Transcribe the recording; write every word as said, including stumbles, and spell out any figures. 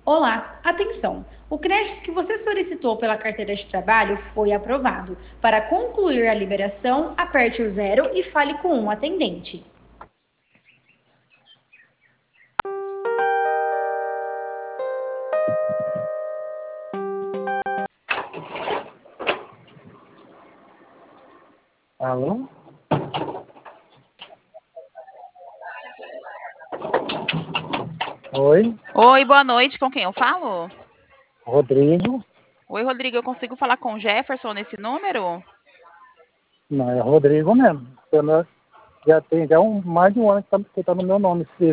Olá, atenção! O crédito que você solicitou pela carteira de trabalho foi aprovado. Para concluir a liberação, aperte o zero e fale com um atendente. Alô? Oi, Oi, boa noite. Com quem eu falo? Rodrigo. Oi, Rodrigo. Eu consigo falar com o Jefferson nesse número? Não, é Rodrigo mesmo. Eu não- Já tem já um, mais de um ano que está tá no meu nome.